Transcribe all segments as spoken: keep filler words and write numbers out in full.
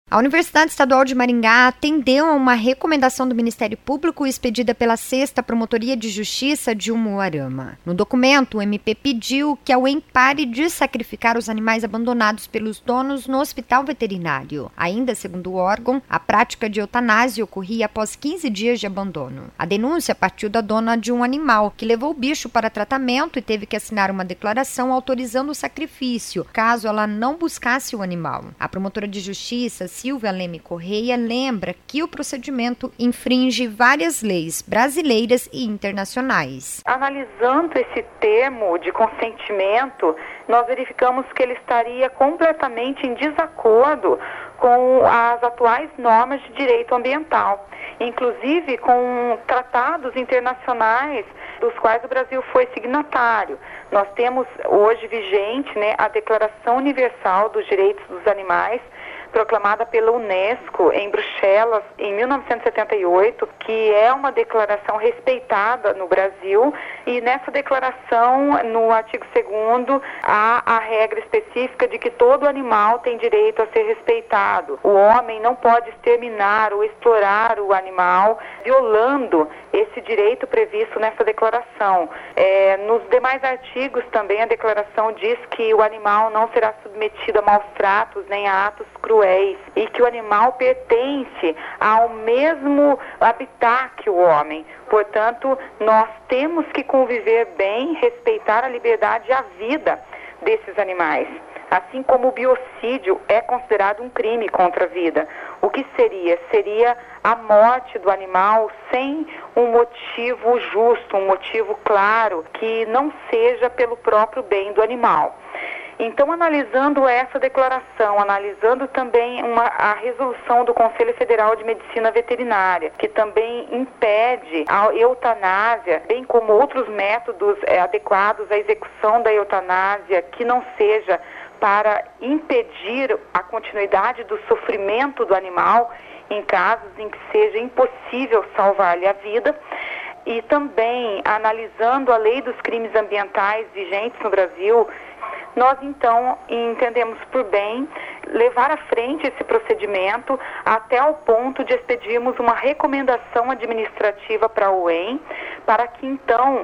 A Universidade Estadual de Maringá atendeu a uma recomendação do Ministério Público expedida pela sexta Promotoria de Justiça de Umuarama. No documento, o M P pediu que a U E M pare de sacrificar os animais abandonados pelos donos no hospital veterinário. Ainda segundo o órgão, a prática de eutanásia ocorria após quinze dias de abandono. A denúncia partiu da dona de um animal, que levou o bicho para tratamento e teve que assinar uma declaração autorizando o sacrifício, caso ela não buscasse o animal. A promotora de justiça, Silvia Leme Correia, lembra que o procedimento infringe várias leis brasileiras e internacionais. Analisando esse termo de consentimento, nós verificamos que ele estaria completamente em desacordo com as atuais normas de direito ambiental, inclusive com tratados internacionais dos quais o Brasil foi signatário. Nós temos hoje vigente, né, a Declaração Universal dos Direitos dos Animais, proclamada pela Unesco em Bruxelas em mil novecentos e setenta e oito, que é uma declaração respeitada no Brasil, e nessa declaração, no artigo segundo, há a regra específica de que todo animal tem direito a ser respeitado. O homem não pode exterminar ou explorar o animal, violando esse direito previsto nessa declaração. É, nos demais artigos também a declaração diz que o animal não será submetido a maus tratos nem a atos cruéis, e que o animal pertence ao mesmo habitat que o homem. Portanto, nós temos que conviver bem, respeitar a liberdade e a vida desses animais. Assim como o biocídio é considerado um crime contra a vida. O que seria? Seria a morte do animal sem um motivo justo, um motivo claro, que não seja pelo próprio bem do animal. Então, analisando essa declaração, analisando também uma, a resolução do Conselho Federal de Medicina Veterinária, que também impede a eutanásia, bem como outros métodos é, adequados à execução da eutanásia, que não seja para impedir a continuidade do sofrimento do animal, em casos em que seja impossível salvar-lhe a vida. E também, analisando a lei dos crimes ambientais vigentes no Brasil, nós então entendemos por bem levar à frente esse procedimento até o ponto de expedirmos uma recomendação administrativa para a U E M, para que então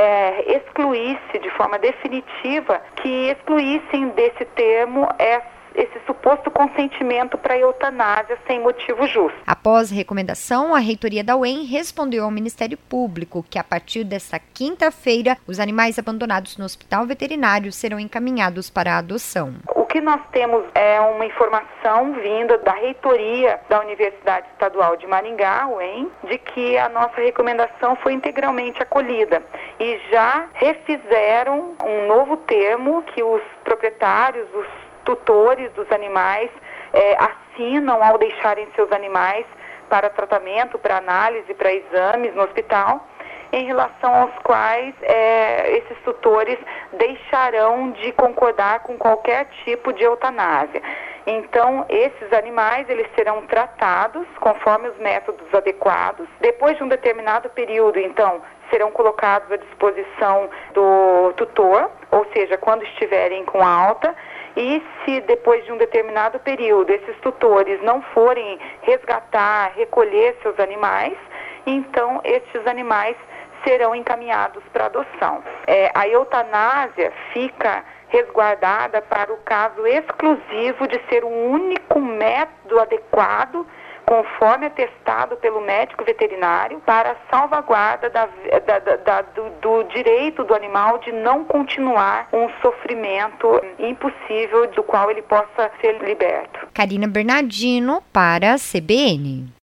é, excluísse de forma definitiva, que excluíssem desse termo essa esse suposto consentimento para a eutanásia sem motivo justo. Após a recomendação, a reitoria da U E M respondeu ao Ministério Público que, a partir desta quinta-feira, os animais abandonados no hospital veterinário serão encaminhados para a adoção. O que nós temos é uma informação vinda da reitoria da Universidade Estadual de Maringá, U E M, de que a nossa recomendação foi integralmente acolhida e já refizeram um novo termo que os proprietários, os tutores dos animais é, assinam ao deixarem seus animais para tratamento, para análise, para exames no hospital, em relação aos quais é, esses tutores deixarão de concordar com qualquer tipo de eutanásia. Então, esses animais, eles serão tratados conforme os métodos adequados. Depois de um determinado período, então, serão colocados à disposição do tutor, ou seja, quando estiverem com alta. E se depois de um determinado período esses tutores não forem resgatar, recolher seus animais, então estes animais serão encaminhados para adoção. É, a eutanásia fica resguardada para o caso exclusivo de ser o único método adequado, conforme atestado pelo médico veterinário, para a salvaguarda da, da, da, da, do, do direito do animal de não continuar um sofrimento impossível do qual ele possa ser liberto. Karina Bernardino para a C B N.